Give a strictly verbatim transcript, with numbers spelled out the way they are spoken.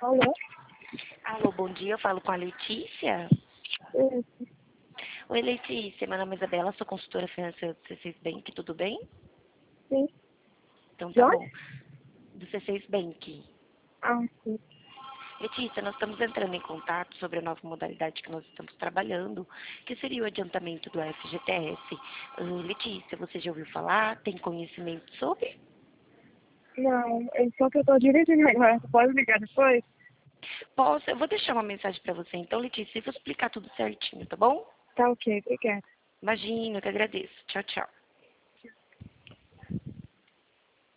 Alô? Alô, bom dia, eu falo com a Letícia. Isso. Oi, Letícia, meu nome é Isabela, sou consultora financeira do C seis Bank, tudo bem? Sim. Então De tá onde? bom. Do C seis Bank. Ah, sim. Letícia, nós estamos entrando em contato sobre a nova modalidade que nós estamos trabalhando, que seria o adiantamento do F G T S. Uh, Letícia, você já ouviu falar? Tem conhecimento sobre? Não, é só que eu tô dirigindo agora. Você pode ligar depois? Posso, eu vou deixar uma mensagem para você então, Letícia, e vou explicar tudo certinho, tá bom? Tá ok, obrigada. Imagina, eu que agradeço. Tchau, tchau.